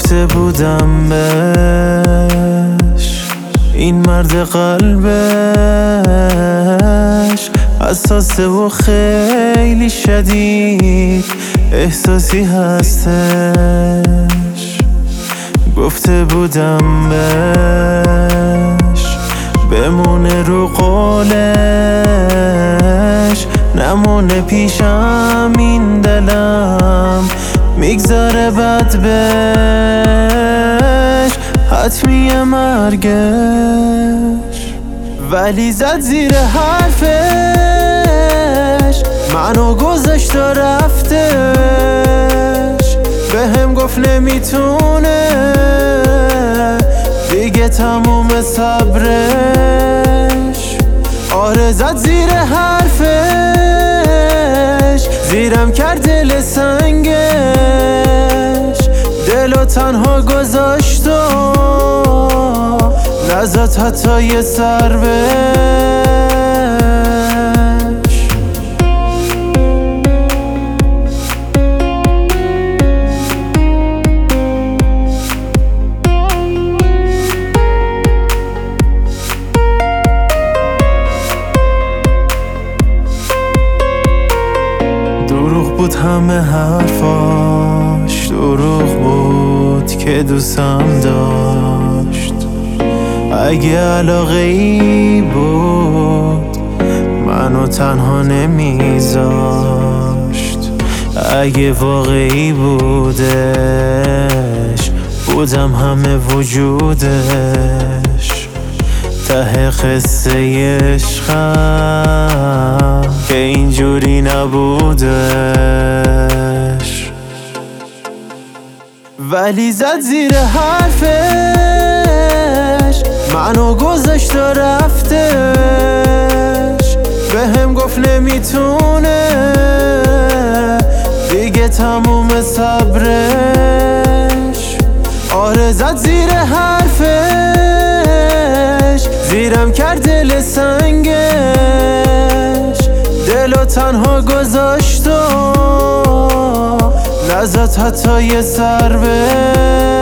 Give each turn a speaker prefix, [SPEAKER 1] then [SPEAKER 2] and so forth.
[SPEAKER 1] گفته بودم بهش این مرد قلبش حساسه و خیلی شدید احساسی هستش. گفته بودم بهش بمونه رو قولش، نمونه پیشم این دلم میگذاره بد بهش، حتمیه مرگش. ولی زد زیر حرفش، منو گذاشت و رفتش. بهم گفت نمیتونه دیگه تموم صبرش. آره زد زیر حرفش، زیرم کرد دل سنگش. دلو تنها گذاشت و نزد حتی یه سر بهش. دروغ بود همه حرفاش، دروغ بود که دوستم داشت. اگه علاقه ای بود منو تنها نمیذاشت. اگه واقعی بودش بودم همه وجودش. ته قصه عشقم که اینجوری نبودش. ولی زد زیر حرفش، منو گذاشت و رفتش. بهم گفت نمیتونه دیگه تموم صبرش. آره زد زیر حرفش، زیرم کرد دل سنگش. دلو تنها گذاشت و نزد حتی یه سر بهش.